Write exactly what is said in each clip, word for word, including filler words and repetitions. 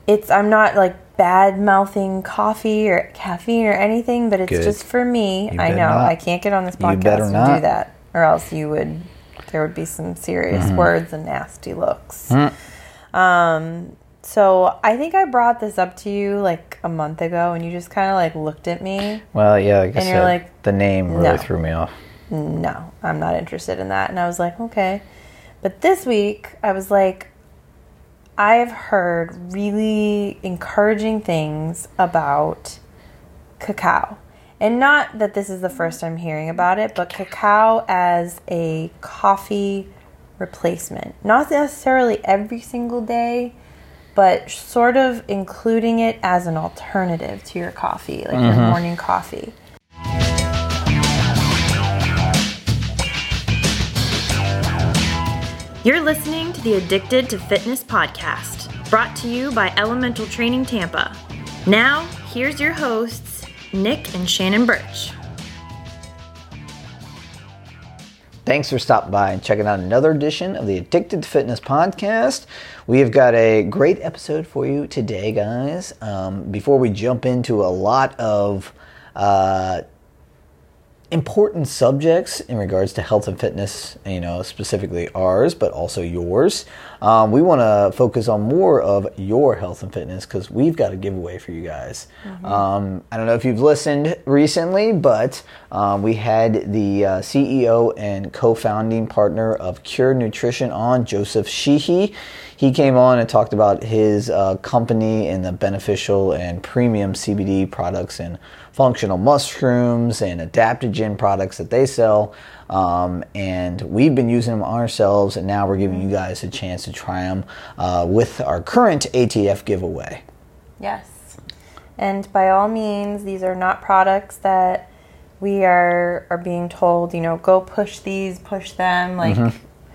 it's I'm not like bad mouthing coffee or caffeine or anything, but it's Good. Just for me. You I know not. I can't get on this podcast and not. do that, or else you would. There would be some serious mm-hmm. words and nasty looks. Mm. Um. So I think I brought this up to you like a month ago, and you just kind of like looked at me. Well, yeah, like I and said, you're like, the name really no. threw me off. No, I'm not interested in that. And I was like, okay. But this week, I was like, I've heard really encouraging things about cacao. And not that this is the first I'm hearing about it, but cacao as a coffee replacement. Not necessarily every single day, but sort of including it as an alternative to your coffee, like mm-hmm. your morning coffee. You're listening to the Addicted to Fitness podcast, brought to you by Elemental Training Tampa. Now, here's your hosts, Nick and Shannon Birch. Thanks for stopping by and checking out another edition of the Addicted to Fitness podcast. We have got a great episode for you today, guys. Um, before we jump into a lot of uh, important subjects in regards to health and fitness, you know, specifically ours, but also yours, um, we want to focus on more of your health and fitness because we've got a giveaway for you guys. Mm-hmm. Um, I don't know if you've listened recently, but um, we had the uh, C E O and co-founding partner of Cure Nutrition on, Joseph Sheehy. He came on and talked about his uh, company and the beneficial and premium C B D products and functional mushrooms and adaptogen products that they sell. Um, and we've been using them ourselves, and now we're giving you guys a chance to try them uh, with our current A T F giveaway. Yes. And by all means, these are not products that we are, are being told, you know, go push these, push them. Like, mm-hmm.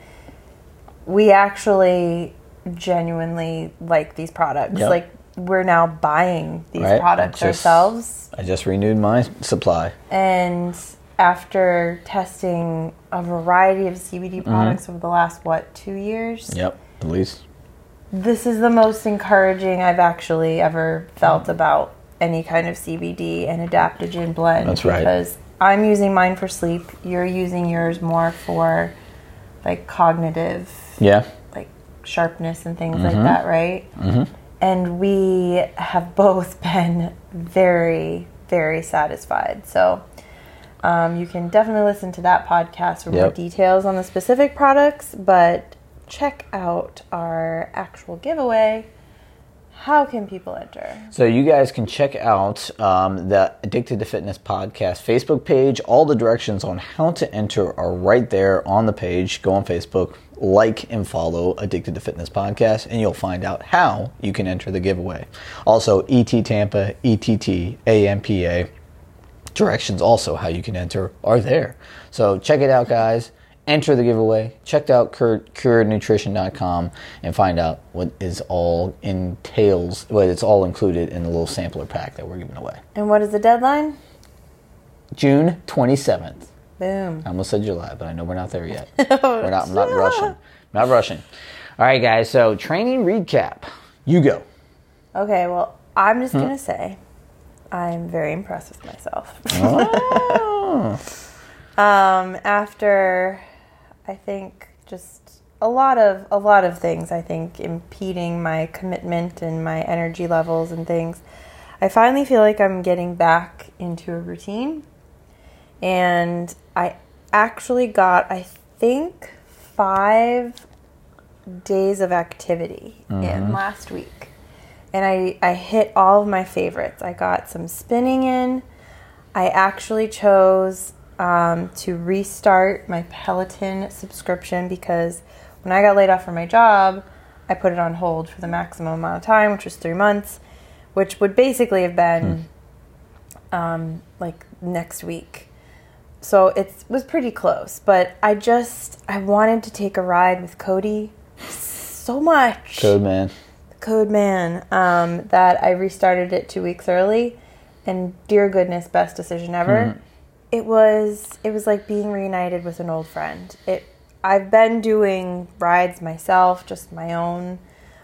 we actually genuinely like these products. Yep. Like, we're now buying these right. products just, ourselves. I just renewed my supply. And after testing a variety of C B D products mm-hmm. over the last, what, two years? Yep, at least. This is the most encouraging I've actually ever felt about any kind of C B D and adaptogen blend. That's right. Because I'm using mine for sleep. You're using yours more for, like, cognitive, yeah, like, sharpness and things mm-hmm. like that, right? Mm-hmm. And we have both been very, very satisfied. So um, you can definitely listen to that podcast for yep. more details on the specific products, but check out our actual giveaway. How can people enter? So you guys can check out um, the Addicted to Fitness podcast Facebook page. All the directions on how to enter are right there on the page. Go on Facebook, like and follow Addicted to Fitness podcast, and you'll find out how you can enter the giveaway. Also, E T Tampa, E T T, A M P A. Directions also how you can enter are there. So check it out, guys. Enter the giveaway. Check out cure nutrition dot com and find out what is all entails, what it's all included in the little sampler pack that we're giving away. And what is the deadline? June twenty-seventh. Boom. I almost said July, but I know we're not there yet. we're not. I'm not rushing. Not rushing. All right, guys. So training recap. You go. Okay. Well, I'm just hmm. gonna say, I'm very impressed with myself. Oh. um. After, I think just a lot of a lot of things. I think impeding my commitment and my energy levels and things. I finally feel like I'm getting back into a routine. And I actually got, I think, five days of activity mm-hmm. in last week. And I, I hit all of my favorites. I got some spinning in. I actually chose um, to restart my Peloton subscription because when I got laid off from my job, I put it on hold for the maximum amount of time, which was three months, which would basically have been hmm. um, like next week. So it was pretty close, but I just, I wanted to take a ride with Cody so much. Code man. Code man, um, that I restarted it two weeks early, and dear goodness, best decision ever. Mm-hmm. It was, it was like being reunited with an old friend. It, I've been doing rides myself, just my own,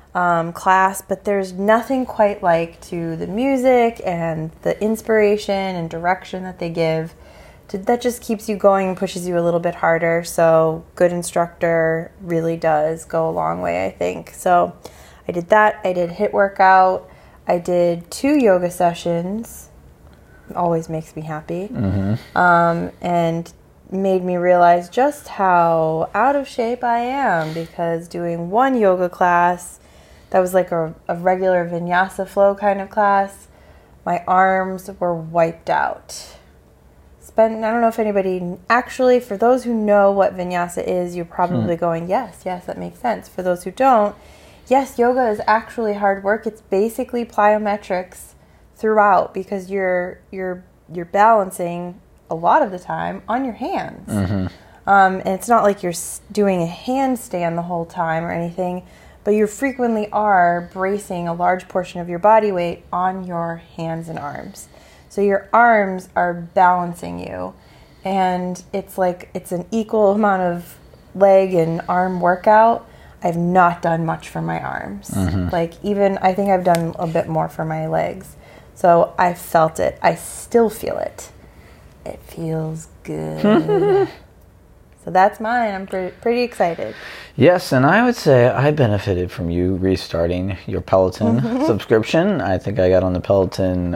um, class, but there's nothing quite like to the music and the inspiration and direction that they give. To, that just keeps you going and pushes you a little bit harder. So good instructor really does go a long way, I think. So I did that. I did HIIT workout. I did two yoga sessions. Always makes me happy. Mm-hmm. Um, and made me realize just how out of shape I am, because doing one yoga class that was like a, a regular vinyasa flow kind of class, my arms were wiped out. Spent, I don't know if anybody, actually, for those who know what vinyasa is, you're probably hmm. going, yes, yes, that makes sense. For those who don't, yes, yoga is actually hard work. It's basically plyometrics throughout, because you're you're you're balancing a lot of the time on your hands. Mm-hmm. Um, and it's not like you're doing a handstand the whole time or anything, but you frequently are bracing a large portion of your body weight on your hands and arms. So your arms are balancing you, and it's like it's an equal amount of leg and arm workout. I've not done much for my arms. Mm-hmm. Like even, I think I've done a bit more for my legs. So I felt it. I still feel it. It feels good. So that's mine. I'm pre- pretty excited. Yes, and I would say I benefited from you restarting your Peloton mm-hmm. subscription. I think I got on the Peloton,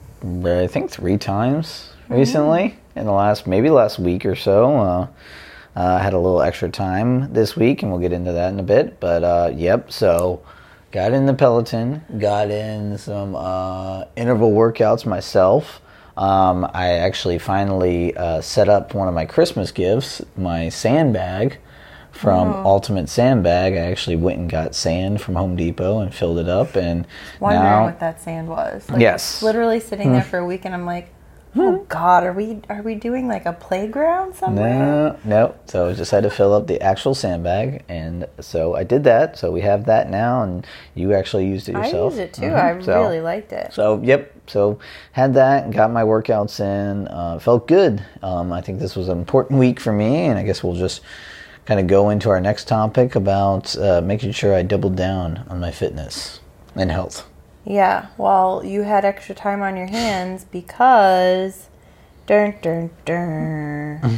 I think three times recently mm-hmm. in the last, maybe last week or so. Uh, uh, I had a little extra time this week, and we'll get into that in a bit. But uh, yep, so got in the Peloton, got in some uh, interval workouts myself. Um, I actually finally uh, set up one of my Christmas gifts, my sandbag from oh. Ultimate Sandbag. I actually went and got sand from Home Depot and filled it up. And wondering now, what that sand was. Like, yes. Literally sitting there for a week, and I'm like, oh God, are we are we doing like a playground somewhere? No, no. So I just had to fill up the actual sandbag, and so I did that. So we have that now, and you actually used it yourself. I used it too. Mm-hmm. I so, really liked it. So yep. So had that and got my workouts in. Uh, felt good. Um, I think this was an important week for me, and I guess we'll just kind of go into our next topic about uh, making sure I doubled down on my fitness and health. Yeah, well, you had extra time on your hands because, dun, dun, dun,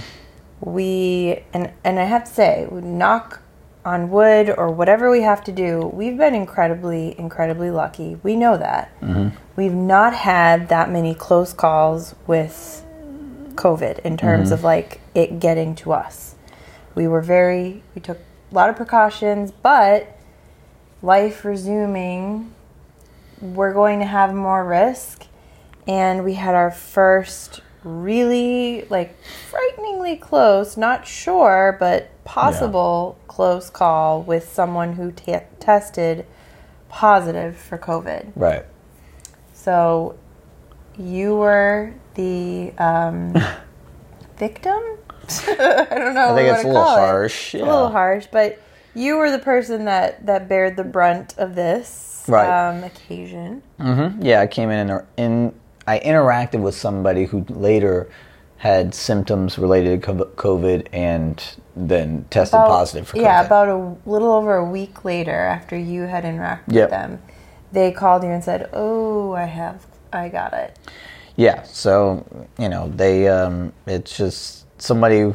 we, and, and I have to say, we knock on wood or whatever we have to do, we've been incredibly, incredibly lucky. We know that. Mm-hmm. We've not had that many close calls with COVID in terms mm-hmm. of like it getting to us. We were very, we took a lot of precautions, but life resuming, we're going to have more risk. And we had our first really, like, frighteningly close, not sure, but possible yeah. close call with someone who t- tested positive for COVID. Right. So you were the um, victim? I don't know. I think it's a little harsh. It. Yeah. A little harsh, but you were the person that, that bared the brunt of this right. um, occasion. Mm-hmm. Yeah, I came in and in, I interacted with somebody who later had symptoms related to COVID and then tested about, positive for COVID. Yeah, about a little over a week later after you had interacted yep. with them, they called you and said, "Oh, I have, I got it." Yeah, so, you know, they, um, it's just somebody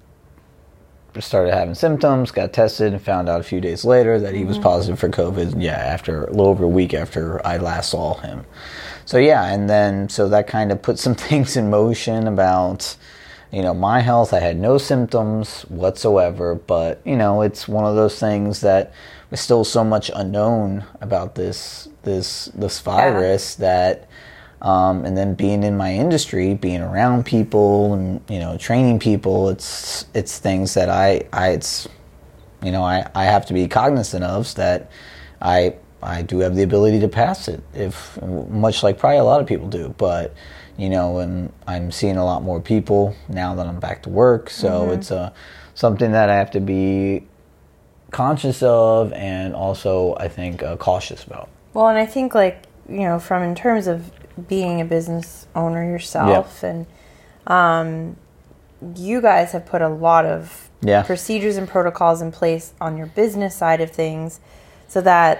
started having symptoms, got tested, and found out a few days later that he mm-hmm. was positive for COVID. Yeah, after a little over a week after I last saw him. So yeah, and then so that kind of put some things in motion about, you know, my health. I had no symptoms whatsoever, but you know, it's one of those things that there's still so much unknown about this this this virus yeah. that. Um, and then being in my industry, being around people, and you know, training people, it's it's things that I, I it's, you know, I, I have to be cognizant of that I I do have the ability to pass it, if much like probably a lot of people do. But you know, and I'm seeing a lot more people now that I'm back to work, so mm-hmm. it's uh, something that I have to be conscious of, and also I think uh, cautious about. Well, and I think like you know, from in terms of being a business owner yourself yeah. and um, you guys have put a lot of yeah. procedures and protocols in place on your business side of things so that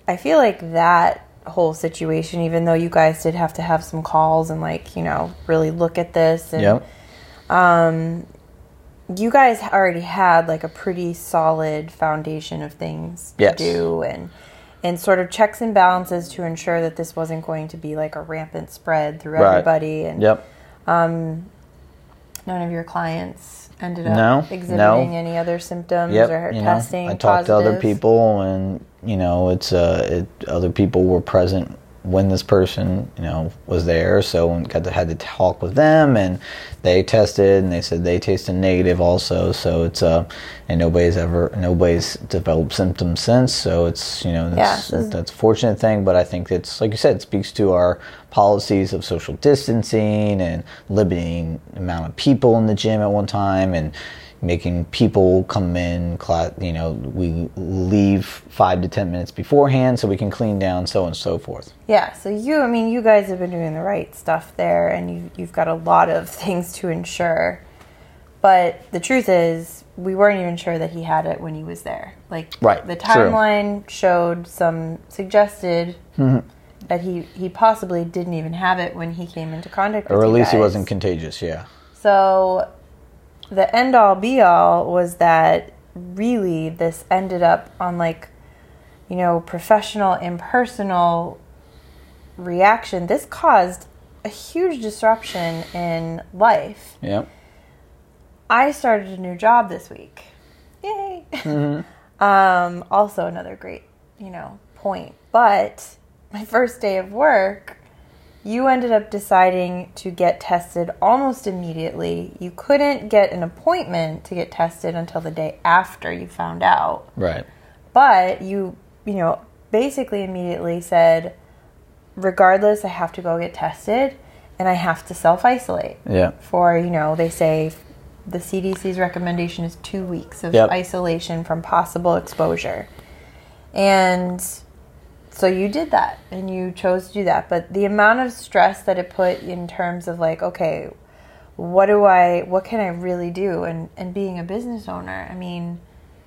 I feel like that whole situation, even though you guys did have to have some calls and like, you know, really look at this and Yep. um you guys already had like a pretty solid foundation of things to Yes. do and and sort of checks and balances to ensure that this wasn't going to be like a rampant spread through Right. everybody. And Yep. um, none of your clients ended up No, exhibiting no. any other symptoms Yep. or You know, testing I talked to other positive? people, and you know, it's uh, it, other people were present when this person, you know, was there, so we got to had to talk with them, and they tested, and they said they tasted negative also. So it's uh, and nobody's ever nobody's developed symptoms since. So it's you know that's, Yeah. that's a fortunate thing, but I think it's like you said, it speaks to our policies of social distancing and limiting the amount of people in the gym at one time, and making people come in, class, you know, we leave five to ten minutes beforehand so we can clean down, so on and so forth. Yeah, so you, I mean, you guys have been doing the right stuff there, and you, you've got a lot of things to ensure. But the truth is, we weren't even sure that he had it when he was there. Like, Right, the true. timeline showed some suggested Mm-hmm. that he, he possibly didn't even have it when he came into contact with Or at you least he guys. wasn't contagious, yeah. So the end all be all was that really this ended up on like, you know, professional, impersonal reaction. This caused a huge disruption in life. Yep. I started a new job this week. Yay. um, also another great, you know, point. But my first day of work, you ended up deciding to get tested almost immediately. You couldn't get an appointment to get tested until the day after you found out. Right. But you, you know, basically immediately said, regardless, I have to go get tested and I have to self-isolate. Yeah. For, you know, they say the C D C's recommendation is two weeks of Yep. isolation from possible exposure. And so you did that, and you chose to do that. But the amount of stress that it put in terms of like, okay, what do I, what can I really do? And, and being a business owner, I mean,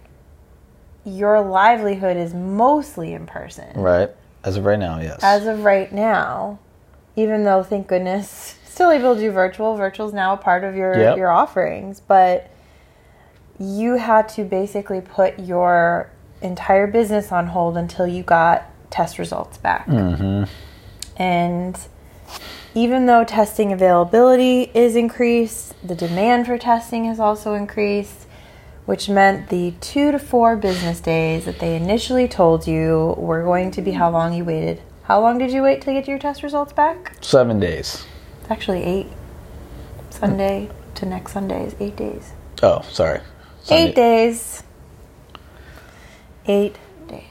your livelihood is mostly in person. Right. As of right now, yes. As of right now, even though, thank goodness, still able to do virtual. Virtual is now a part of your, Yep. your offerings. But you had to basically put your entire business on hold until you got test results back. Mm-hmm. And even though testing availability is increased, the demand for testing has also increased, which meant the two to four business days that they initially told you were going to be how long you waited. How long did you wait to get your test results back? Seven days. It's actually eight. Sunday to next Sunday is eight days. Oh, sorry. Sunday. Eight days. Eight days.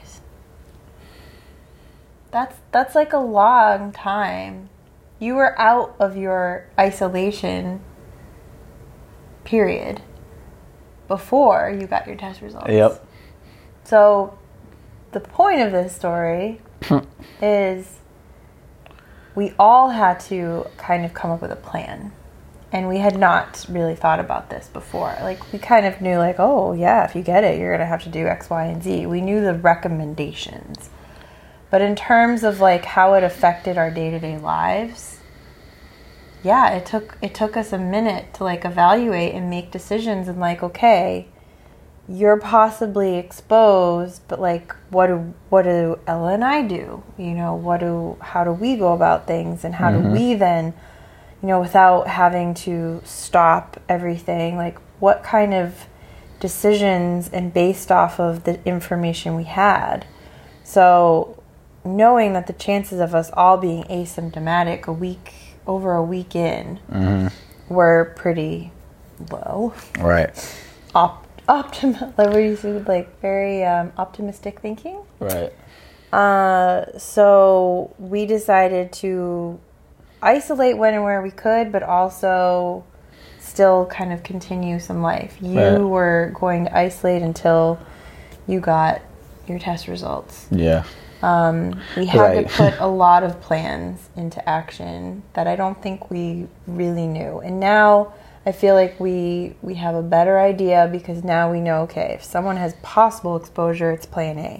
That's that's like a long time. You were out of your isolation period before you got your test results. Yep. So the point of this story is we all had to kind of come up with a plan. And we had not really thought about this before. Like, we kind of knew, like, oh, yeah, if you get it, you're going to have to do X, Y, and Z. We knew the recommendations. But in terms of, like, how it affected our day-to-day lives, yeah, it took it took us a minute to, like, evaluate and make decisions and, like, okay, you're possibly exposed, but, like, what do what do Ella and I do? You know, what do how do we go about things? And how Mm-hmm. do we then, you know, without having to stop everything, like what kind of decisions and based off of the information we had. So knowing that the chances of us all being asymptomatic a week, over a week in, Mm-hmm. were pretty low. Right. Op- optim- like what do you say, like very um, optimistic thinking. Right. Uh, so we decided to isolate when and where we could, but also still kind of continue some life. You Right. were going to isolate until you got your test results. Yeah. Um, we had Right. to put a lot of plans into action that I don't think we really knew. And now I feel like we we have a better idea because now we know, okay, if someone has possible exposure, it's plan A.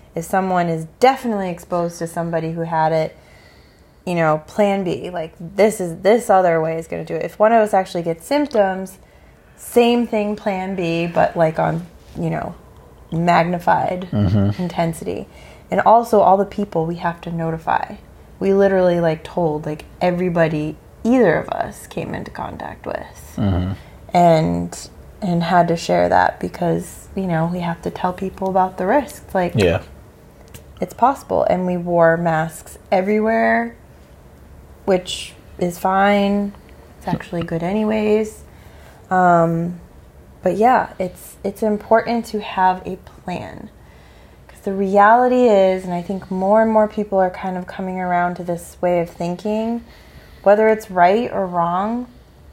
If someone is definitely exposed to somebody who had it, you know, plan B, like this is this other way is going to do it. If one of us actually gets symptoms, same thing, plan B, but like on, you know, magnified mm-hmm. intensity. And also all the people we have to notify. We literally like told like everybody either of us came into contact with. Mm-hmm. And and had to share that because, you know, we have to tell people about the risks. Like, yeah, it's possible. And we wore masks everywhere, which is fine. It's actually good anyways. Um, but yeah, it's it's important to have a plan. Because the reality is, and I think more and more people are kind of coming around to this way of thinking, whether it's right or wrong,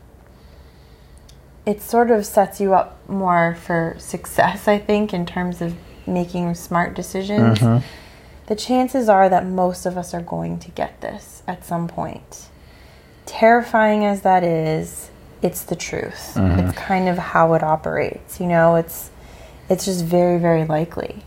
it sort of sets you up more for success, I think, in terms of making smart decisions. Mm-hmm. The chances are that most of us are going to get this at some point. Terrifying as that is, it's the truth. Mm-hmm. It's kind of how it operates, you know, it's it's just very, very likely.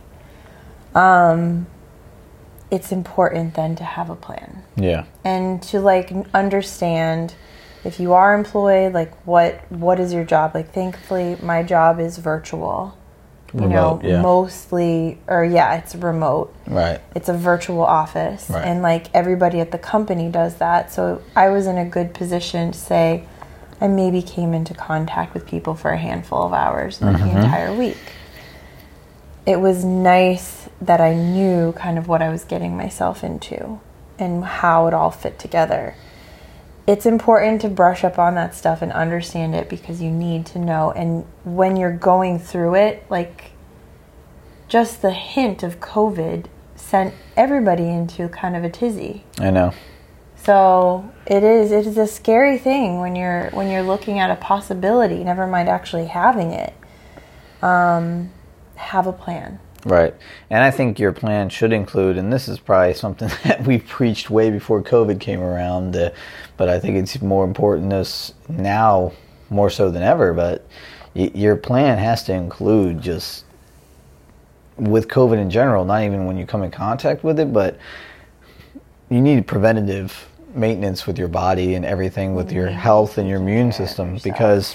Um, it's important then to have a plan. Yeah. And to like understand if you are employed, like what what is your job? Like thankfully my job is virtual. You remote, know, yeah. mostly, or yeah, it's remote. Right. It's a virtual office. Right. And like everybody at the company does that. So I was in a good position to say I maybe came into contact with people for a handful of hours, like mm-hmm. the entire week. It was nice that I knew kind of what I was getting myself into and how it all fit together. It's important to brush up on that stuff and understand it because you need to know. And when you're going through it, like just the hint of COVID sent everybody into kind of a tizzy. I know. So it is it is a scary thing when you're when you're looking at a possibility, never mind actually having it. Um, have a plan. Right. And I think your plan should include, and this is probably something that we preached way before COVID came around, uh, but I think it's more important this now more so than ever, but y- your plan has to include just with COVID in general, not even when you come in contact with it, but you need preventative maintenance with your body and everything with your health and your immune system because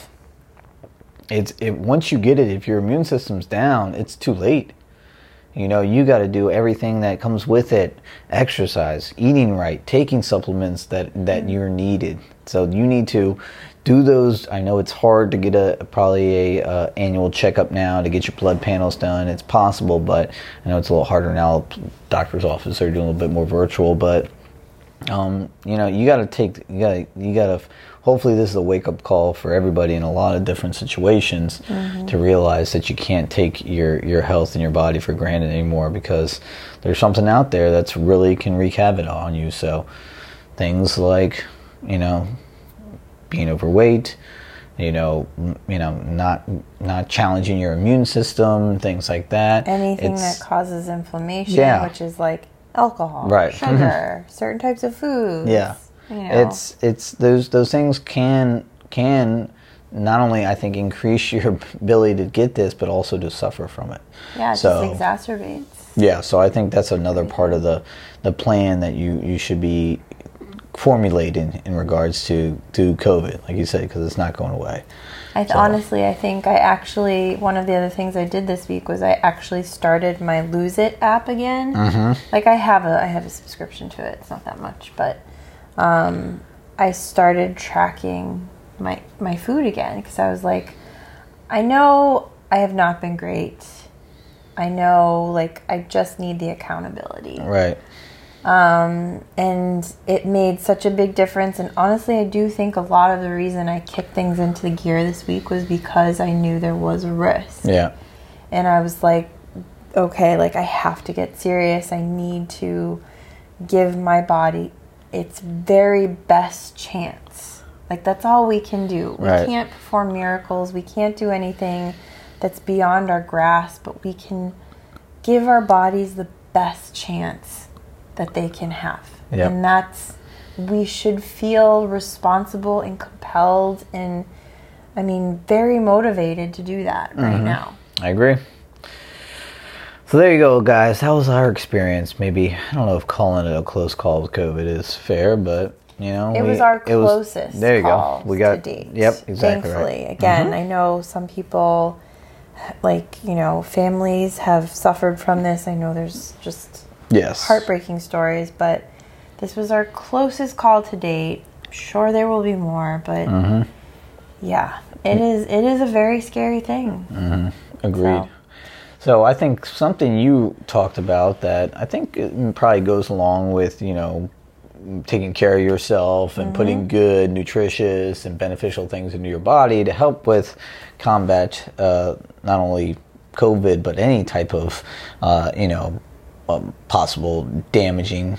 it's it once you get it, if your immune system's down, it's too late. You know, you got to do everything that comes with it. Exercise, eating right, taking supplements that, that you're needed. So you need to do those. I know it's hard to get a probably a uh, annual checkup now to get your blood panels done. It's possible, but I know it's a little harder now. Doctor's office are doing a little bit more virtual, but um, you know, you got to take, you got to, you got to. Hopefully this is a wake-up call for everybody in a lot of different situations mm-hmm. to realize that you can't take your, your health and your body for granted anymore because there's something out there that's really can wreak havoc on you. So things like, you know, being overweight, you know, you know, not not challenging your immune system, things like that. Anything it's, that causes inflammation, yeah. which is like alcohol, right. sugar, certain types of foods. Yeah. You know. It's it's those those things can can not only I think increase your ability to get this, but also to suffer from it. Yeah, it so, just exacerbates. Yeah, so I think that's another part of the, the plan that you, you should be formulating in regards to, to COVID, like you said, because it's not going away. I th- so. Honestly, I think I actually, one of the other things I did this week was I actually started my Lose It app again. Mm-hmm. Like I have a I have a subscription to it. It's not that much, but um, I started tracking my my food again because I was like, I know I have not been great. I know, like, I just need the accountability. Right. Um, and it made such a big difference. And honestly, I do think a lot of the reason I kicked things into gear this week was because I knew there was a risk. Yeah. And I was like, okay, like, I have to get serious. I need to give my body its very best chance. Like, that's all we can do. We right. can't perform miracles. We can't do anything that's beyond our grasp, but we can give our bodies the best chance that they can have. Yep. And that's, we should feel responsible and compelled and, I mean, very motivated to do that right mm-hmm. now. I agree. So there you go, guys. That was our experience. Maybe, I don't know if calling it a close call with COVID is fair, but, you know. It we, was our it was, closest there you call go. We got, to date. Yep, exactly Thankfully. right. Again, Mm-hmm. I know some people, like, you know, families have suffered from this. I know there's just yes. heartbreaking stories, but this was our closest call to date. I'm sure there will be more, but mm-hmm. yeah, it is it is a very scary thing. Mm-hmm. Agreed. So. So I think something you talked about that I think it probably goes along with, you know, taking care of yourself and mm-hmm. putting good, nutritious, and beneficial things into your body to help with combat uh, not only COVID, but any type of, uh, you know, um, possible damaging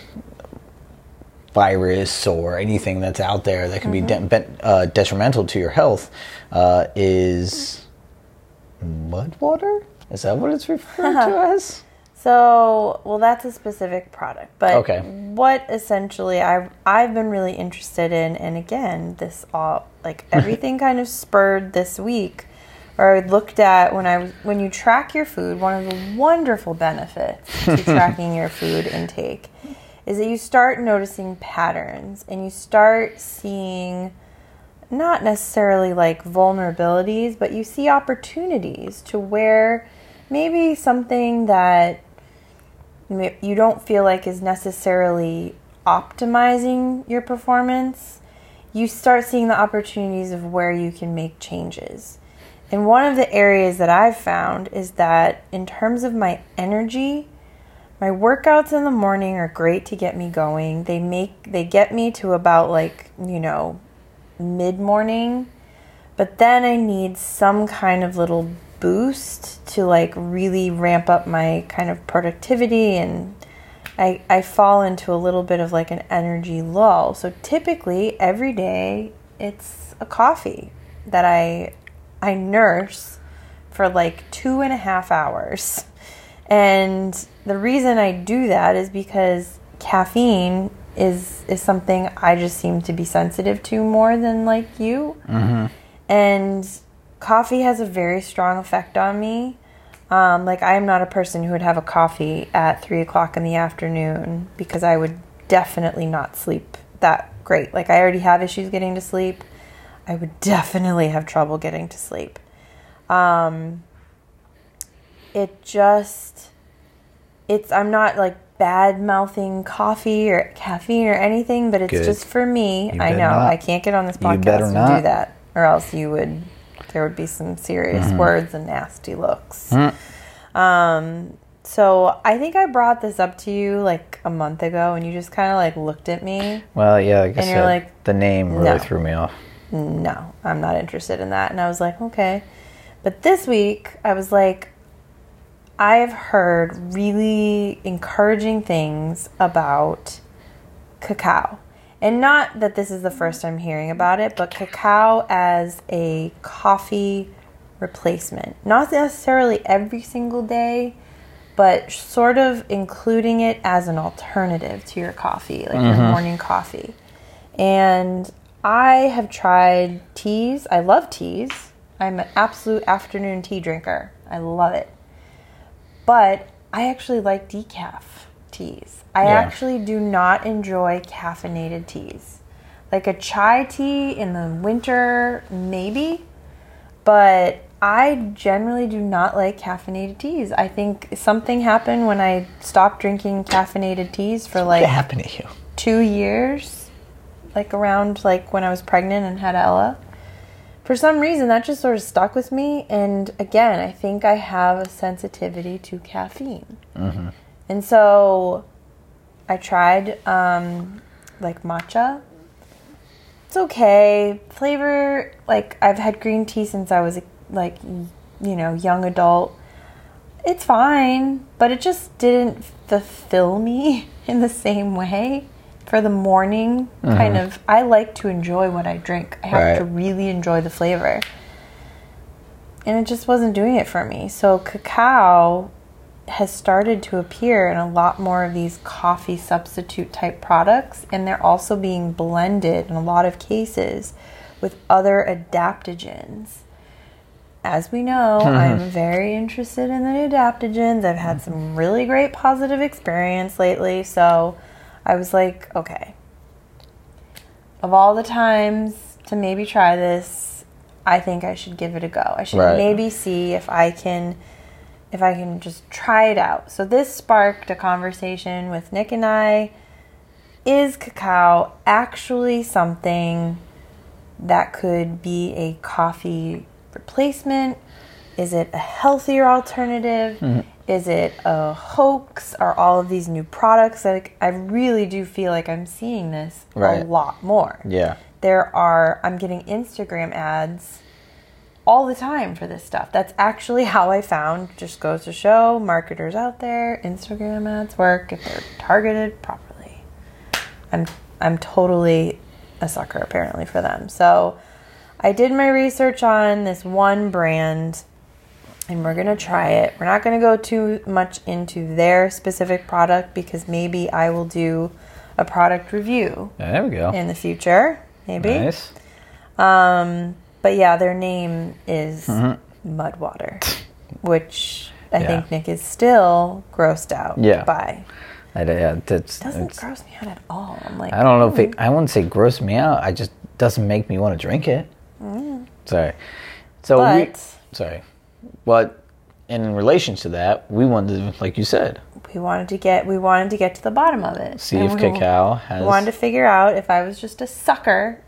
virus or anything that's out there that can mm-hmm. be de- uh, detrimental to your health uh, is mud water? Is that what it's referred to as? So, well, that's a specific product. But okay. what essentially I've, I've been really interested in, and again, this all, like everything kind of spurred this week, or I looked at when I was, when you track your food, one of the wonderful benefits to tracking your food intake is that you start noticing patterns and you start seeing not necessarily like vulnerabilities, but you see opportunities to where maybe something that you don't feel like is necessarily optimizing your performance, you start seeing the opportunities of where you can make changes. And one of the areas that I've found is that in terms of my energy, my workouts in the morning are great to get me going. They make they get me to about like, you know, mid-morning, but then I need some kind of little boost to like really ramp up my kind of productivity, and I I fall into a little bit of like an energy lull. So typically every day it's a coffee that I I nurse for like two and a half hours. And the reason I do that is because caffeine is is something I just seem to be sensitive to more than like you. Mm-hmm. And coffee has a very strong effect on me. Um, like I am not a person who would have a coffee at three o'clock in the afternoon because I would definitely not sleep that great. Like I already have issues getting to sleep. I would definitely have trouble getting to sleep. Um, it just, it's, I'm not like bad mouthing coffee or caffeine or anything, but it's Good. Just for me. You I know not. I can't get on this podcast and not. do that, or else you would, there would be some serious mm-hmm. words and nasty looks. Mm. Um, so I think I brought this up to you like a month ago, and you just kind of like looked at me. Well, yeah, like I and said, you're like, the name really no. threw me off. No, I'm not interested in that. And I was like, okay. But this week, I was like, I've heard really encouraging things about cacao. And not that this is the first I'm hearing about it, but cacao as a coffee replacement. Not necessarily every single day, but sort of including it as an alternative to your coffee, like mm-hmm. your morning coffee. And I have tried teas. I love teas. I'm an absolute afternoon tea drinker. I love it. But I actually like decaf teas. I yeah. actually do not enjoy caffeinated teas. Like a chai tea in the winter, maybe. But I generally do not like caffeinated teas. I think something happened when I stopped drinking caffeinated teas for like what happened to you? two years. Like around like when I was pregnant and had Ella. For some reason, that just sort of stuck with me. And again, I think I have a sensitivity to caffeine. Mm-hmm. And so I tried um, like matcha. It's okay. Flavor, like I've had green tea since I was like, you know, young adult. It's fine, but it just didn't fulfill me in the same way. For the morning, mm-hmm. kind of, I like to enjoy what I drink. I have right. to really enjoy the flavor. And it just wasn't doing it for me. So cacao has started to appear in a lot more of these coffee substitute type products. And they're also being blended in a lot of cases with other adaptogens. as we know, I'm very interested in the adaptogens. I've had some really great positive experience lately. So I was like, okay, of all the times to maybe try this, I think I should give it a go. I should right. maybe see if I can, if I can just try it out. So this sparked a conversation with Nick and I. Is cacao actually something that could be a coffee replacement? Is it a healthier alternative? Mm-hmm. Is it a hoax? Are all of these new products? Like, I really do feel like I'm seeing this right. a lot more. Yeah. There are, I'm getting Instagram ads all the time for this stuff. That's actually how I found, just goes to show, marketers out there, Instagram ads work if they're targeted properly. I'm I'm totally a sucker apparently for them. So I did my research on this one brand and we're going to try it. We're not going to go too much into their specific product because maybe I will do a product review. There we go. In the future, maybe. Nice. Um, but yeah, their name is mm-hmm. Mudwater, which I yeah. think Nick is still grossed out yeah. by. I, yeah, that's, it doesn't it's, gross me out at all. I'm like, I don't know mm. if it, I wouldn't say gross me out. I just doesn't make me want to drink it. Mm. Sorry. So but, we, sorry. But in relation to that, we wanted to, like you said, we wanted to get we wanted to get to the bottom of it. See and if we, cacao has. We wanted to figure out if I was just a sucker.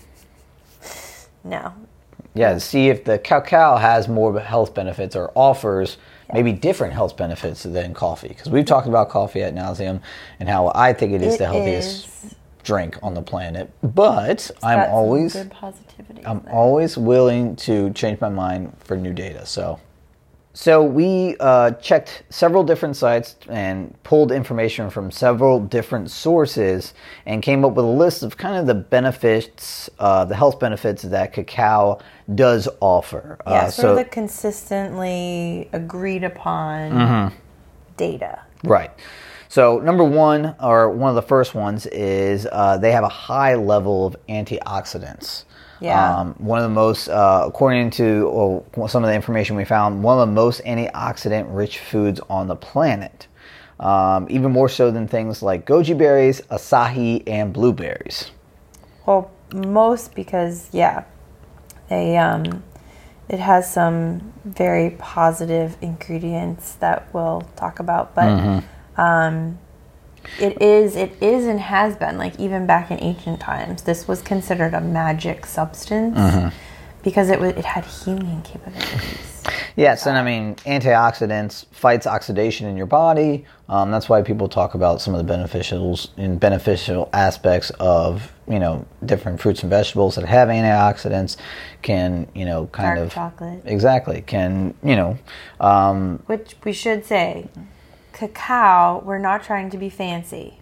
No. Yeah, see if the cacao has more health benefits or offers. Maybe different health benefits than coffee. Because we've talked about coffee ad nauseum and how I think it is it the healthiest is. drink on the planet. But It's I'm always good positivity I'm there. always willing to change my mind for new data. So so we uh, checked several different sites and pulled information from several different sources and came up with a list of kind of the benefits, uh, the health benefits that cacao does offer. Yeah, uh, sort so of the consistently agreed upon mm-hmm. data. Right. So number one, or one of the first ones, is uh, they have a high level of antioxidants. Yeah. Um, one of the most, uh, according to well, some of the information we found, one of the most antioxidant-rich foods on the planet. Um, even more so than things like goji berries, acai, and blueberries. Well, most because, yeah, they, um, it has some very positive ingredients that we'll talk about. But mm-hmm. um, it is, it is and has been, like even back in ancient times, this was considered a magic substance mm-hmm. because it was, it had healing capabilities. Yes, and I mean, antioxidants fights oxidation in your body. Um, that's why people talk about some of the beneficials and beneficial aspects of, you know, different fruits and vegetables that have antioxidants can, you know, kind Dark of... chocolate. Exactly. Can, you know... Um, Which we should say, cacao, we're not trying to be fancy.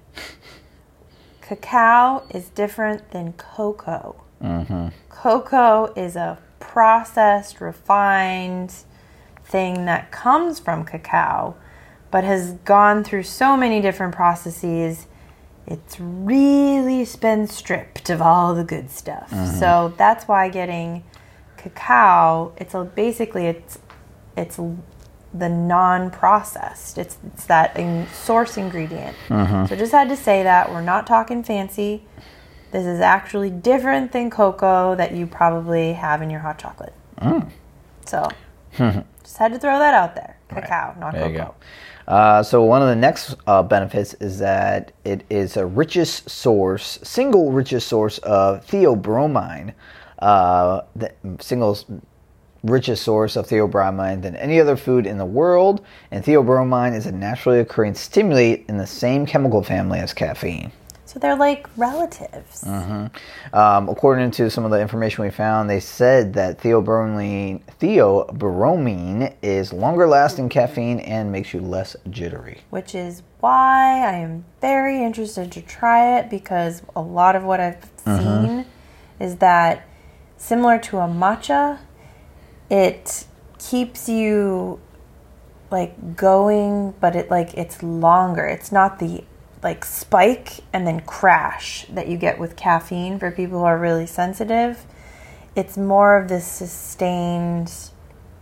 Cacao is different than cocoa. Mm-hmm. Cocoa is a processed, refined thing that comes from cacao, but has gone through so many different processes. It's really been stripped of all the good stuff. Mm-hmm. So that's why getting cacao, it's a, basically it's it's the non-processed. It's it's that in, source ingredient. Mm-hmm. So just had to say that we're not talking fancy. This is actually different than cocoa that you probably have in your hot chocolate. Mm. So, just had to throw that out there. Cacao, right. not there cocoa. You go. Uh, so one of the next uh, benefits is that it is a richest source, single richest source of theobromine. Uh, the single richest source of theobromine than any other food in the world. And theobromine is a naturally occurring stimulant in the same chemical family as caffeine. So they're like relatives. Mm-hmm. Um, according to some of the information we found, they said that theobromine, theobromine is longer lasting caffeine and makes you less jittery. Which is why I am very interested to try it, because a lot of what I've mm-hmm. seen is that similar to a matcha, it keeps you like going, but it like it's longer. It's not the like spike and then crash that you get with caffeine for people who are really sensitive. It's more of this sustained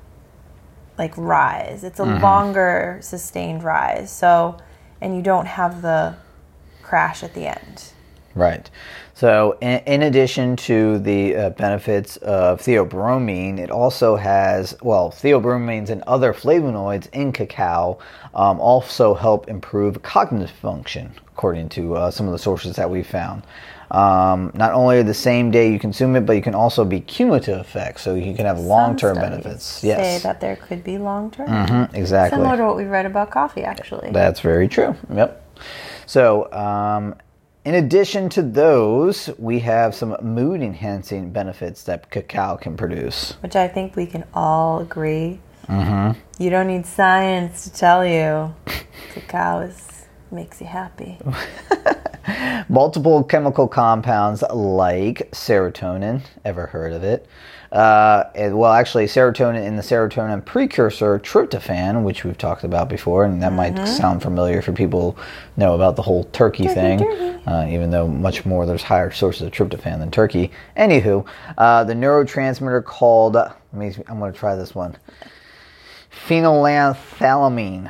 like rise. It's a Mm-hmm. longer sustained rise. So, and you don't have the crash at the end. Right. So in, in addition to the uh, benefits of theobromine, it also has, well, theobromines and other flavonoids in cacao um, also help improve cognitive function, according to uh, some of the sources that we found. Um, not only the same day you consume it, but you can also be cumulative effects, so you can have long-term Some studies benefits. Yes. say that there could be long-term. Mm-hmm, exactly. Similar to what we read about coffee, actually. That's very true. Yep. So, um, in addition to those, we have some mood-enhancing benefits that cacao can produce. Which I think we can all agree. Mm-hmm. You don't need science to tell you cacao is, makes you happy. Multiple chemical compounds like serotonin. Ever heard of it? Uh, and, well, actually, serotonin and the serotonin precursor tryptophan, which we've talked about before, and that mm-hmm. might sound familiar for people who know about the whole turkey, turkey thing, turkey. Uh, even though much more there's higher sources of tryptophan than turkey. Anywho, uh, the neurotransmitter called, let me, I'm going to try this one, phenylethylamine.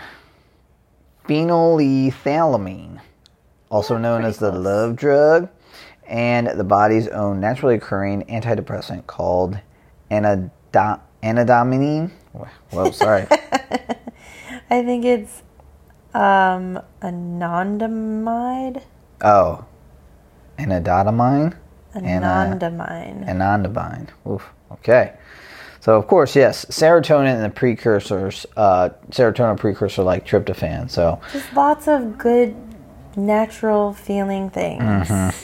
Phenylethylamine, also yeah, known as the close. love drug, and the body's own naturally occurring antidepressant called anada- anandamide. Whoa, sorry. I think it's um, anandamide. Oh, anandamide? Anandamide. Anandamide. Oof. Okay. So, of course, yes, serotonin and the precursors, uh, serotonin precursor like tryptophan. So, just lots of good, natural feeling things. Mm-hmm.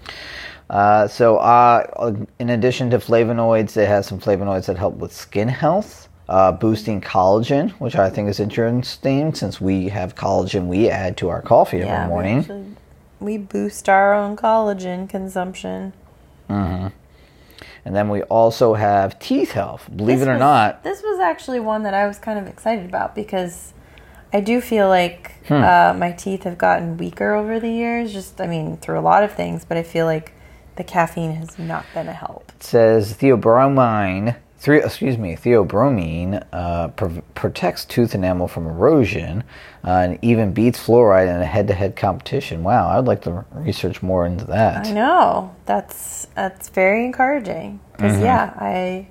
Uh, so, uh, in addition to flavonoids, it has some flavonoids that help with skin health, uh, boosting collagen, which I think is interesting since we have collagen we add to our coffee every yeah, morning. We, actually, we boost our own collagen consumption. Mm-hmm. And then we also have teeth health, believe this it or was, not. This was actually one that I was kind of excited about because I do feel like hmm. uh, my teeth have gotten weaker over the years. Just, I mean, through a lot of things, but I feel like the caffeine has not been a help. It says theobromine, three, excuse me, theobromine uh, pr- protects tooth enamel from erosion uh, and even beats fluoride in a head-to-head competition. Wow, I would like to research more into that. I know. That's that's very encouraging. Because, mm-hmm. yeah, I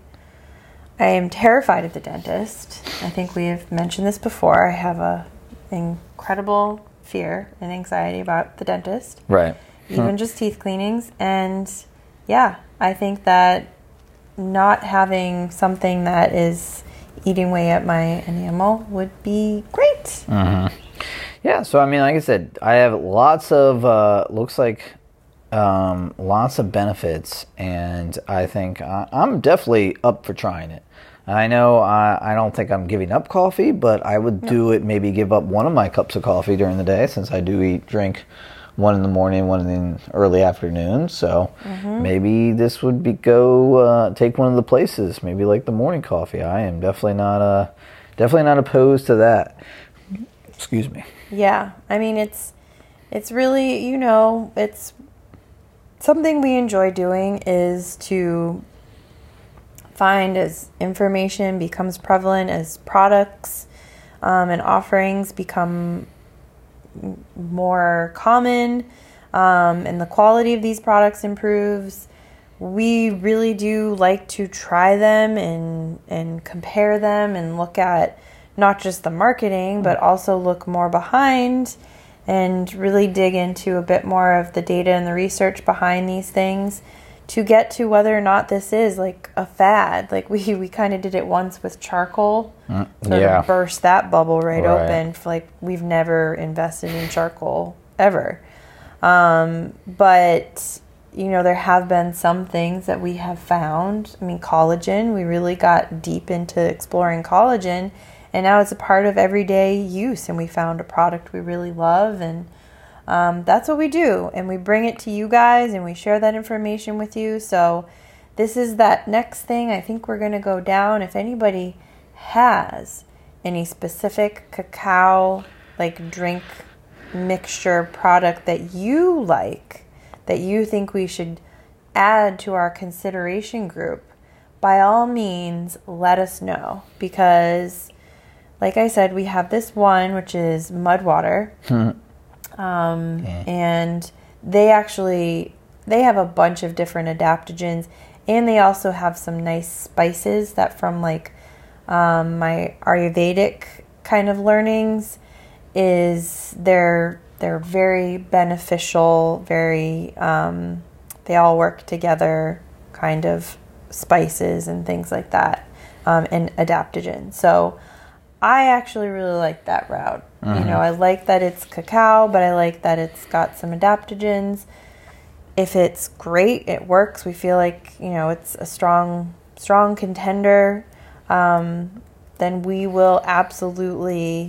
I am terrified of the dentist. I think we have mentioned this before. I have a incredible fear and anxiety about the dentist. Right. Even hmm. just teeth cleanings. And, yeah, I think that not having something that is eating away at my enamel would be great. Mm-hmm. Yeah, so I mean, like I said, I have lots of, uh, looks like um, lots of benefits, and I think I, I'm definitely up for trying it. I know I, I don't think I'm giving up coffee, but I would no. do it, maybe give up one of my cups of coffee during the day, since I do eat, drink one in the morning, one in the early afternoon. So mm-hmm. maybe this would be go uh, take one of the places, maybe like the morning coffee. I am definitely not uh, definitely not opposed to that. Excuse me. Yeah, I mean it's it's really, you know, it's something we enjoy doing is to find as information becomes prevalent, as products um, and offerings become more common um, and the quality of these products improves. We really do like to try them and and compare them and look at not just the marketing, but also look more behind and really dig into a bit more of the data and the research behind these things to get to whether or not this is like a fad. Like we, we kind of did it once with charcoal. Mm, sort yeah. of burst that bubble right, right open. Like we've never invested in charcoal ever. Um, but, you know, there have been some things that we have found. I mean, collagen, we really got deep into exploring collagen. And now it's a part of everyday use, and we found a product we really love, and um, that's what we do. And we bring it to you guys, and we share that information with you. So this is that next thing I think we're going to go down. If anybody has any specific cacao, like drink mixture product that you like, that you think we should add to our consideration group, by all means, let us know, because like I said, we have this one, which is mud water. um, Okay. And they actually, they have a bunch of different adaptogens. And they also have some nice spices that from like um, my Ayurvedic kind of learnings is they're, they're very beneficial, very, um, they all work together kind of spices and things like that, um, and adaptogens. So I actually really like that route. Mm-hmm. You know, I like that it's cacao, but I like that it's got some adaptogens. If it's great, it works. We feel like, you know, it's a strong, strong contender. Um, then we will absolutely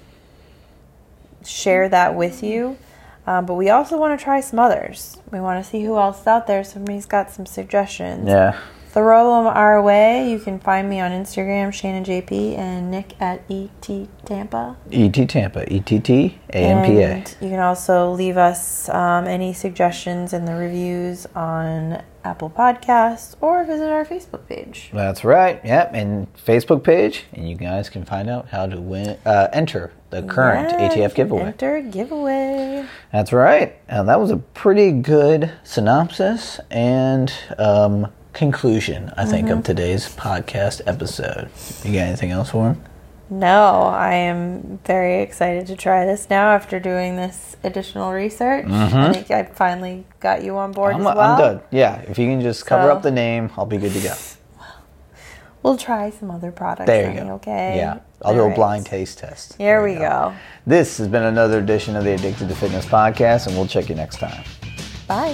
share that with you. Um, but we also want to try some others. We want to see who else is out there. Somebody's got some suggestions. Yeah. Throw them our way. You can find me on Instagram, Shannon J P, and Nick at E T Tampa. E T Tampa. E T T A M P A. And you can also leave us um, any suggestions in the reviews on Apple Podcasts or visit our Facebook page. That's right. Yep. And Facebook page. And you guys can find out how to win, uh, enter the current yeah, A T F giveaway. Enter a giveaway. That's right. And that was a pretty good synopsis and um, conclusion, I think, mm-hmm. of today's podcast episode. You got anything else for him? No, I am very excited to try this now after doing this additional research. Mm-hmm. I think I finally got you on board I'm, as well. I'm done. Yeah, if you can just cover so, up the name, I'll be good to go. We'll try some other products. There you then, go. Okay. Yeah, I'll All do right. a blind taste test. Here there we go. go. This has been another edition of the Addicted to Fitness podcast, and we'll check you next time. Bye.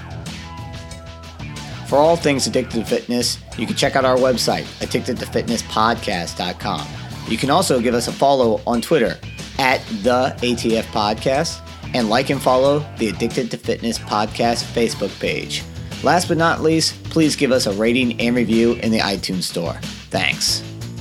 For all things Addicted to Fitness, you can check out our website, addicted to fitness podcast dot com. You can also give us a follow on Twitter at the A T F Podcast and like and follow the Addicted to Fitness Podcast Facebook page. Last but not least, please give us a rating and review in the iTunes store. Thanks.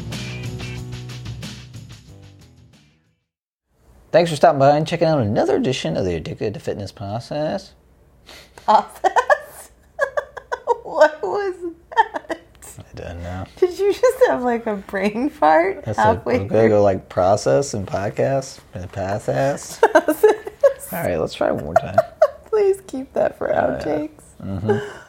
Thanks for stopping by and checking out another edition of the Addicted to Fitness podcast. Process? What was that? I don't know. Did you just have like a brain fart That's halfway like, through? okay, go like process and podcast and process. All right, let's try it one more time. Please keep that for outtakes. Oh, yeah. Mm-hmm.